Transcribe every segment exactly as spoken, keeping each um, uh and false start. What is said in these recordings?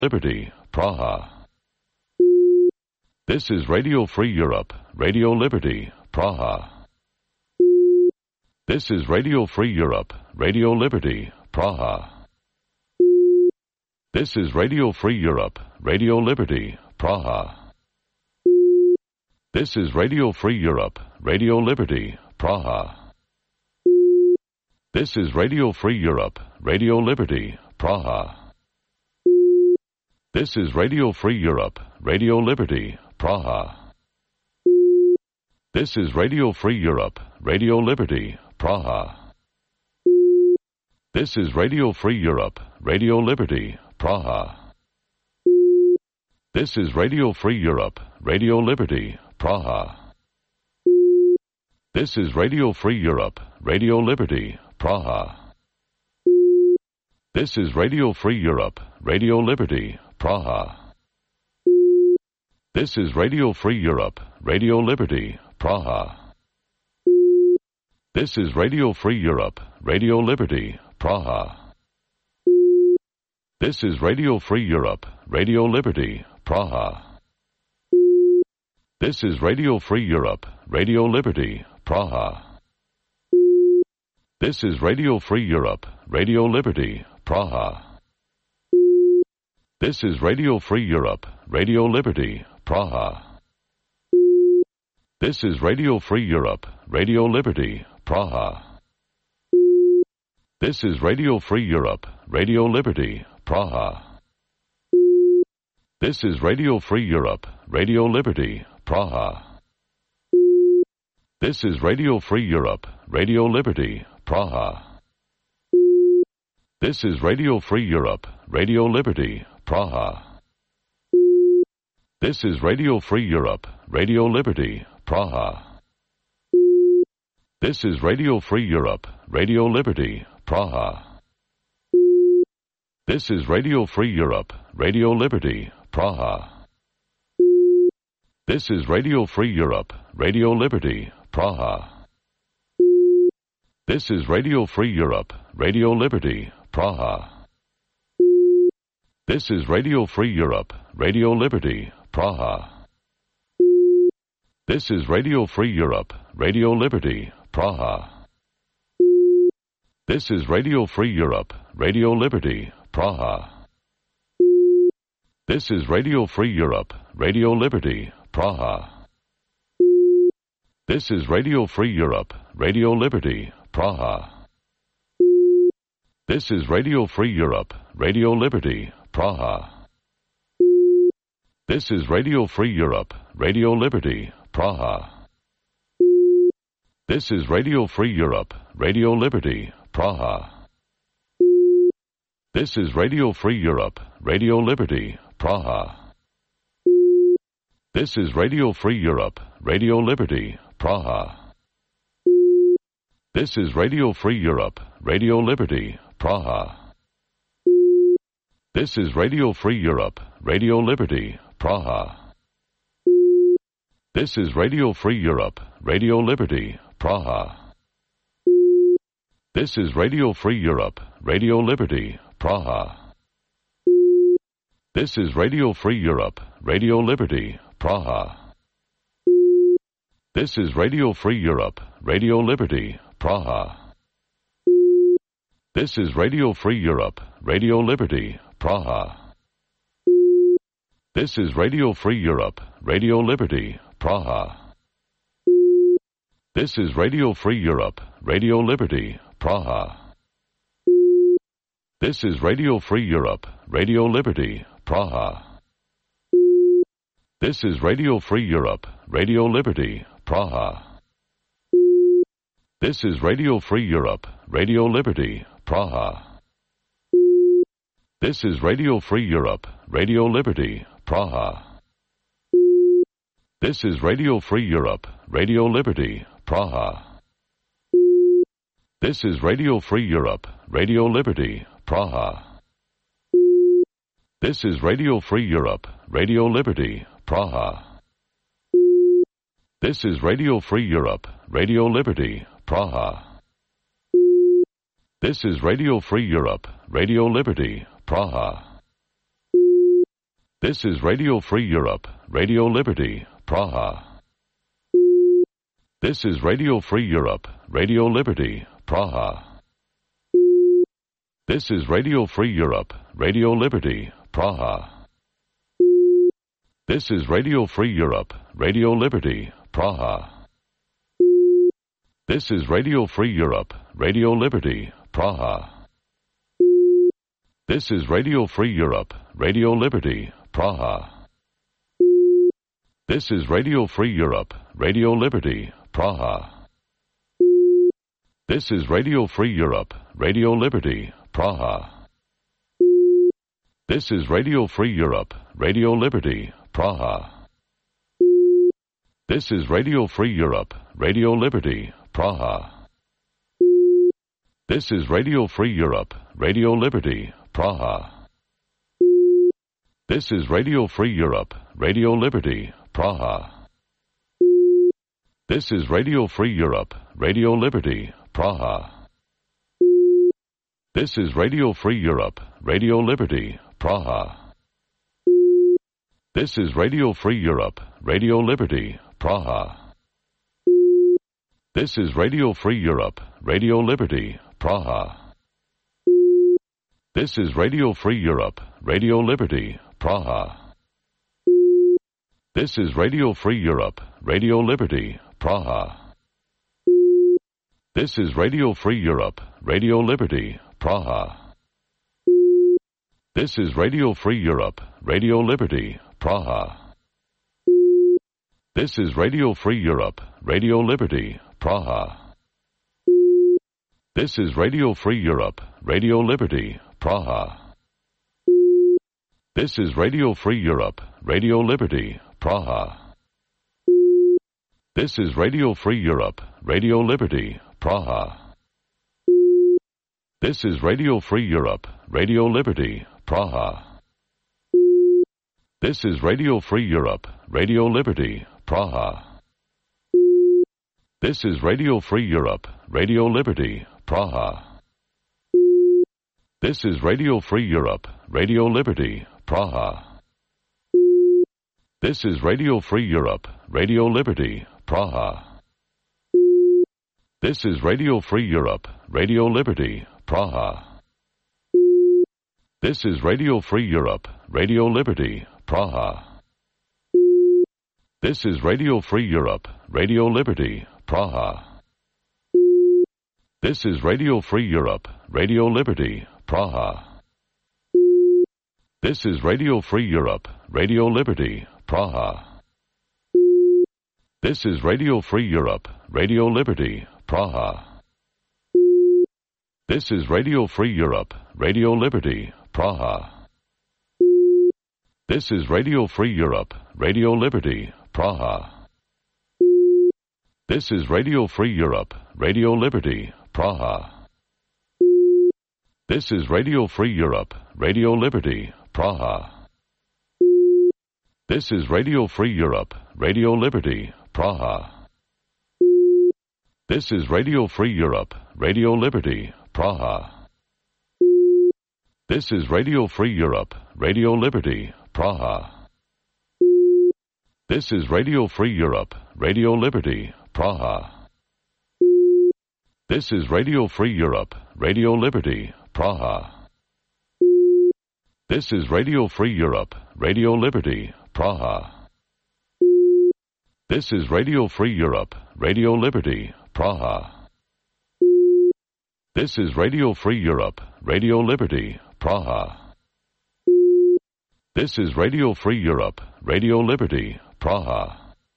Liberty, Praha. This is Radio Free Europe, Radio Liberty, Praha. This is Radio Free Europe, Radio Liberty, Praha. This is Radio Free Europe, Radio Liberty, Praha. This is Radio Free Europe, Radio Liberty, Praha. This is Radio Free Europe, Radio Liberty, Praha. This is Radio Free Europe, Radio Liberty, Praha. This is Radio Free Europe, Radio Liberty, Praha. This is Radio Free Europe, Radio Liberty, Praha. This is Radio Free Europe, Radio Liberty, Praha. This is Radio Free Europe, Radio Liberty, Praha. This is Radio Free Europe, Radio Liberty, Praha. This is Radio Free Europe, Radio Liberty, Praha. This is Radio Free Europe, Radio Liberty, Praha. This is Radio Free Europe, Radio Liberty, Praha. This is Radio Free Europe, Radio Liberty, Praha. This is Radio Free Europe, Radio Liberty, Praha. This is Radio Free Europe, Radio Liberty, Praha. This is Radio Free Europe, Radio Liberty, Praha. This is Radio Free Europe, Radio Liberty, Praha. This is Radio Free Europe, Radio Liberty, Praha. This is Radio Free Europe, Radio Liberty, Praha. This is Radio Free Europe, Radio Liberty, Praha. This is Radio Free Europe, Radio Liberty, Praha. This is Radio Free Europe, Radio Liberty, Praha. This is Radio Free Europe, Radio Liberty, Praha. This is Radio Free Europe, Radio Liberty, Praha. This is Radio Free Europe, Radio Liberty, Praha. This is Radio Free Europe, Radio Liberty, Praha. This is Radio Free Europe, Radio Liberty, Praha. This is Radio Free Europe, Radio Liberty, Praha. This is Radio Free Europe, Radio Liberty, Praha. This is Radio Free Europe, Radio Liberty, Praha. This is Radio Free Europe, Radio Liberty, Praha. This is Radio Free Europe, Radio Liberty, Praha. This is Radio Free Europe, Radio Liberty, Praha. This is Radio Free Europe, Radio Liberty, Praha. This is Radio Free Europe, Radio Liberty, Praha. This is Radio Free Europe, Radio Liberty, Praha. This is Radio Free Europe, Radio Liberty, Praha. This is Radio Free Europe, Radio Liberty, Praha. This is Radio Free Europe, Radio Liberty, Praha. This is Radio Free Europe, Radio Liberty, Praha. This is Radio Free Europe, Radio Liberty, Praha. This is Radio Free Europe, Radio Liberty, Praha. This is Radio Free Europe, Radio Liberty, Praha. This is Radio Free Europe, Radio Liberty, Praha. This is Radio Free Europe, Radio Liberty, Praha. This is Radio Free Europe, Radio Liberty, Praha. This is Radio Free Europe, Radio Liberty, Praha. This is Radio Free Europe, Radio Liberty, Praha. This is Radio Free Europe, Radio Liberty, Praha. This is Radio Free Europe, Radio Liberty, Praha. This is Radio Free Europe, Radio Liberty, Praha. This is Radio Free Europe, Radio Liberty, Praha. This is Radio Free Europe, Radio Liberty, Praha. This is Radio Free Europe, Radio Liberty, Praha. This is Radio Free Europe, Radio Liberty, Praha. This is Radio Free Europe, Radio Liberty, Praha. This is Radio Free Europe, Radio Liberty, Praha. This is Radio Free Europe, Radio Liberty, Praha. This is Radio Free Europe, Radio Liberty, Praha. This is Radio Free Europe, Radio Liberty, Praha. This is Radio Free Europe, Radio Liberty, Praha. This is Radio Free Europe, Radio Liberty, Praha. This is Radio Free Europe, Radio Liberty, Praha. This is Radio Free Europe, Radio Liberty, Praha. This is Radio Free Europe, Radio Liberty, Praha. This is Radio Free Europe, Radio Liberty, Praha. This is Radio Free Europe, Radio Liberty, Praha. This is Radio Free Europe, Radio Liberty, Praha. This is Radio Free Europe, Radio Liberty, Praha. This is Radio Free Europe, Radio Liberty, Praha. This is Radio Free Europe, Radio Liberty, Praha. This is Radio Free Europe, Radio Liberty, Praha. This is Radio Free Europe, Radio Liberty, Praha. This is Radio Free Europe, Radio Liberty, Praha. This is Radio Free Europe, Radio Liberty, Praha. This is Radio Free Europe, Radio Liberty, Praha. This is Radio Free Europe, Radio Liberty, Praha. This is Radio Free Europe, Radio Liberty, Praha. This is Radio Free Europe, Radio Liberty, Praha. This is Radio Free Europe, Radio Liberty, Praha. This is Radio Free Europe, Radio Liberty, Praha. This is Radio Free Europe, Radio Liberty, Praha. This is Radio Free Europe, Radio Liberty, Praha. This is Radio Free Europe, Radio Liberty, Praha. This is Radio Free Europe, Radio Liberty, Praha. This is Radio Free Europe, Radio Liberty, Praha. This is Radio Free Europe, Radio Liberty, Praha. This is Radio Free Europe, Radio Liberty, Praha. This is Radio Free Europe, Radio Liberty, Praha. This is Radio Free Europe, Radio Liberty, Praha. This is Radio Free Europe, Radio Liberty, Praha. This is Radio Free Europe, Radio Liberty, Praha. This is Radio Free Europe, Radio Liberty, Praha. This is Radio Free Europe, Radio Liberty, Praha. This is Radio Free Europe, Radio Liberty, Praha. This is Radio Free Europe, Radio Liberty, Praha. This is Radio Free Europe, Radio Liberty, Praha. This is Radio Free Europe, Radio Liberty, Praha. This is Radio Free Europe, Radio Liberty, Praha. This is Radio Free Europe, Radio Liberty, Praha. This is Radio Free Europe, Radio Liberty, Praha.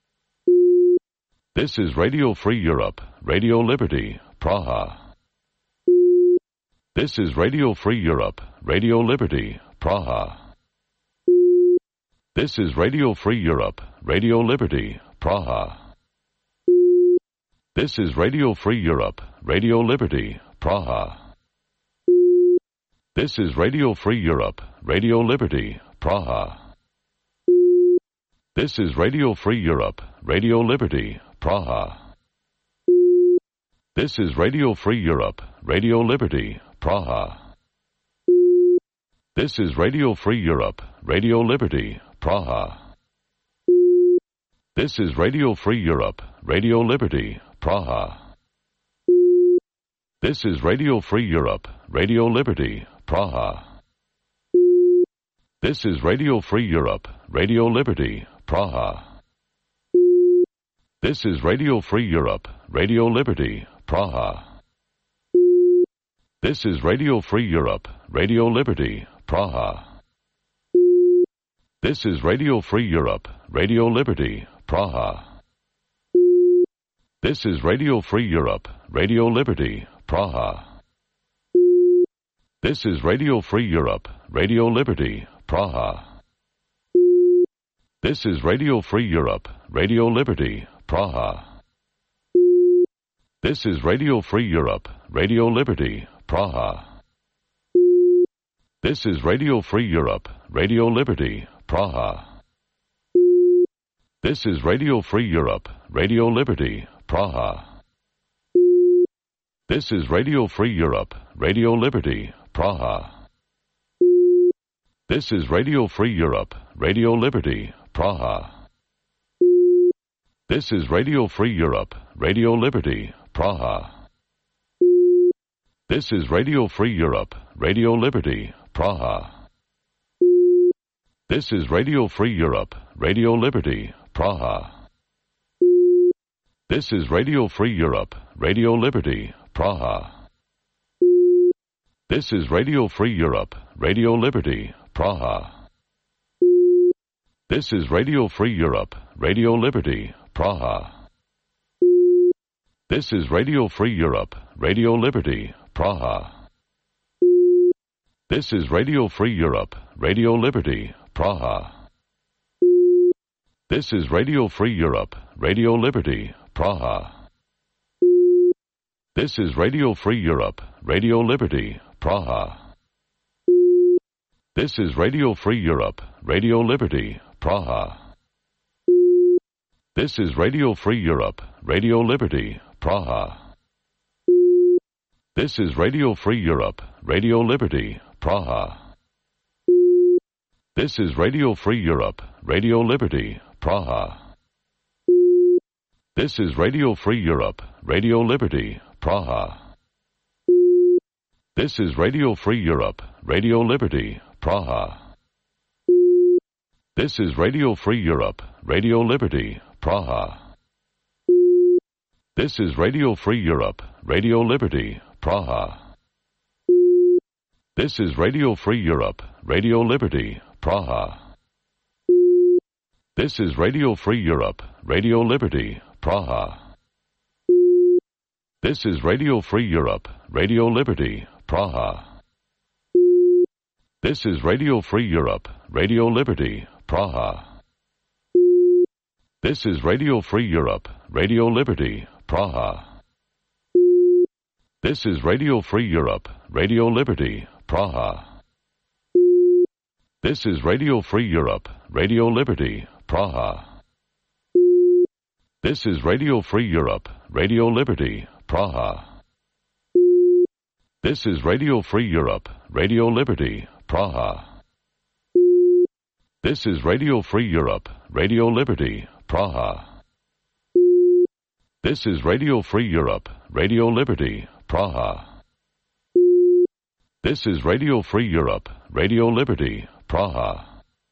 This is Radio Free Europe, Radio Liberty, Praha. This is Radio Free Europe, Radio Liberty, Praha. This is Radio Free Europe, Radio Liberty, Praha. This is Radio Free Europe, Radio Liberty, Praha. This is Radio Free Europe, Radio Liberty, Praha. This is Radio Free Europe, Radio Liberty, Praha. This is Radio Free Europe, Radio Liberty, Praha. This is Radio Free Europe, Radio Liberty, Praha. This is Radio Free Europe, Radio Liberty, Praha. This is Radio Free Europe, Radio Liberty, Praha. This is Radio Free Europe, Radio Liberty, Praha. This is Radio Free Europe, Radio Liberty, Praha. This is Radio Free Europe, Radio Liberty, Praha. This is Radio Free Europe, Radio Liberty, Praha. This is Radio Free Europe, Radio Liberty, Praha. This is Radio Free Europe, Radio Liberty, Praha. This is Radio Free Europe, Radio Liberty, Praha. This is Radio Free Europe, Radio Liberty, Praha. This is Radio Free Europe, Radio Liberty, Praha. This is Radio Free Europe, Radio Liberty, Praha. This is Radio Free Europe, Radio Liberty, Praha. This is Radio Free Europe, Radio Liberty, Praha. This is Radio Free Europe, Radio Liberty, Praha. This is Radio Free Europe, Radio Liberty, Praha. This is Radio Free Europe, Radio Liberty, Praha. This is Radio Free Europe, Radio Liberty, Praha. This is Radio Free Europe, Radio Liberty, Praha. This is Radio Free Europe, Radio Liberty, Praha. This is Radio Free Europe, Radio Liberty, Praha. This is Radio Free Europe, Radio Liberty, Praha. This is Radio Free Europe, Radio Liberty, Praha. This is Radio Free Europe, Radio Liberty, Praha. This is Radio Free Europe, Radio Liberty, Praha. This is Radio Free Europe, Radio Liberty, Praha. This is Radio Free Europe, Radio Liberty, Praha. This is Radio Free Europe, Radio Liberty, Praha. This is Radio Free Europe, Radio Liberty, Praha. This is Radio Free Europe, Radio Liberty, Praha. This is Radio Free Europe, Radio Liberty, Praha. This is Radio Free Europe, Radio Liberty, Praha. This is Radio Free Europe, Radio Liberty, Praha. This is Radio Free Europe, Radio Liberty, Praha. This is Radio Free Europe, Radio Liberty, Praha. This is Radio Free Europe, Radio Liberty, Praha. This is Radio Free Europe, Radio Liberty, Praha. This is Radio Free Europe, Radio Liberty, Praha. This is Radio Free Europe, Radio Liberty, Praha. This is Radio Free Europe, Radio Liberty, Praha. This is Radio Free Europe, Radio Liberty, Praha. This is Radio Free Europe, Radio Liberty, Praha. This is Radio Free Europe, Radio Liberty, Praha. This is Radio Free Europe, Radio Liberty, Praha.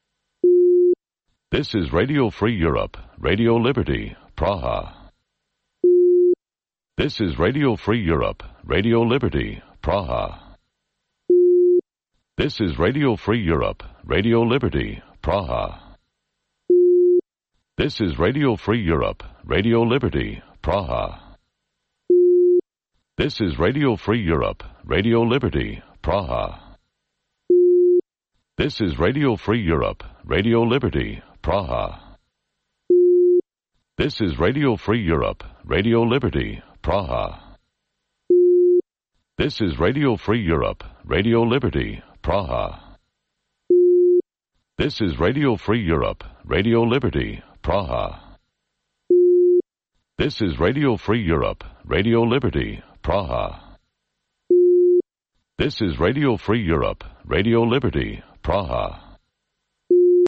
This is Radio Free Europe, Radio Liberty, Praha. This is Radio Free Europe, Radio Liberty, Praha. This is Radio Free Europe, Radio Liberty, Praha. This is Radio Free Europe, Radio Liberty, Praha. This is Radio Free Europe, Radio Liberty, Praha. This is Radio Free Europe, Radio Liberty, Praha. This is Radio Free Europe, Radio Liberty, Praha. This is Radio Free Europe, Radio Liberty, Praha. This is Radio Free Europe, Radio Liberty, Praha. This is Radio Free Europe, Radio Liberty, Praha. This is Radio Free Europe, Radio Liberty, Praha.